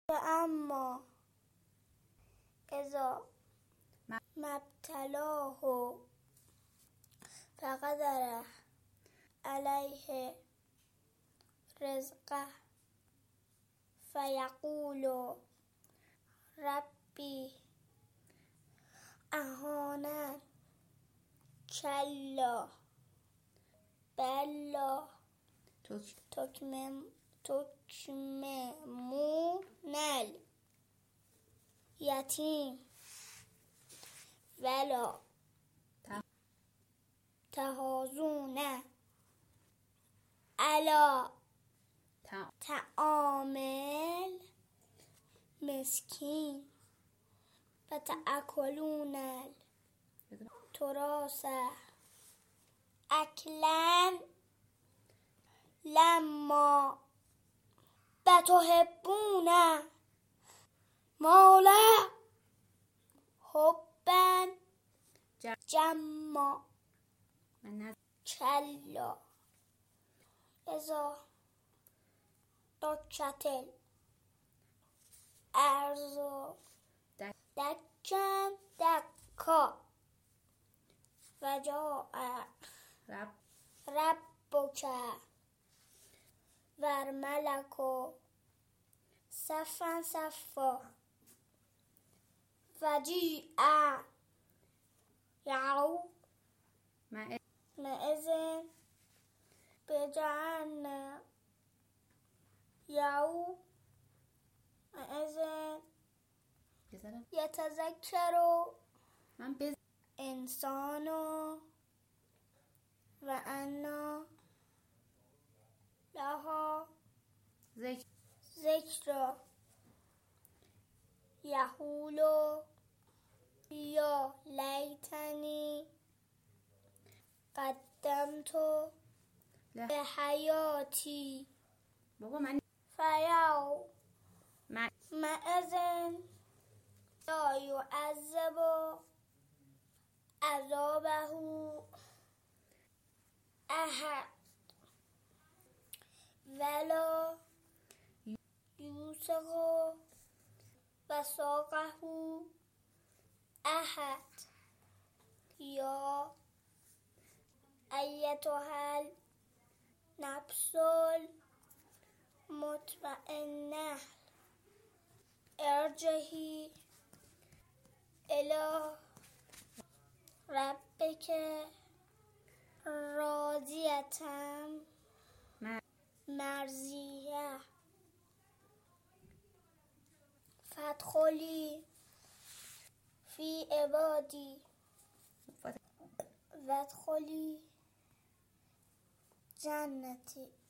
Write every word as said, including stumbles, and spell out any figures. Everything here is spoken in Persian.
اما اذا مبتلاه فقدر علیه رزقه فیقول ربی اهانن کلا بلا تکممون الیتیم ولا تحاضون علی طعام المسکین فتأکلون التراث اکلا لما وتحبون المال حبا جما کلا اذا دکت الارض دکا دکا وجاء ربک والملک صفا صفا وجیء یومئذ بجهنم یومئذ یتذکر الانسان و انی له ذکری یقول یا لیتنی قدمت لحیاتی فیومئذ لا یعذب عذابه احد ولا یوثق وثاقه احد یا ایتها النفس المطمئنه ارجعی الی ربک راضیة مرضیة فادخلی فی عبادی وادخلی جنتی.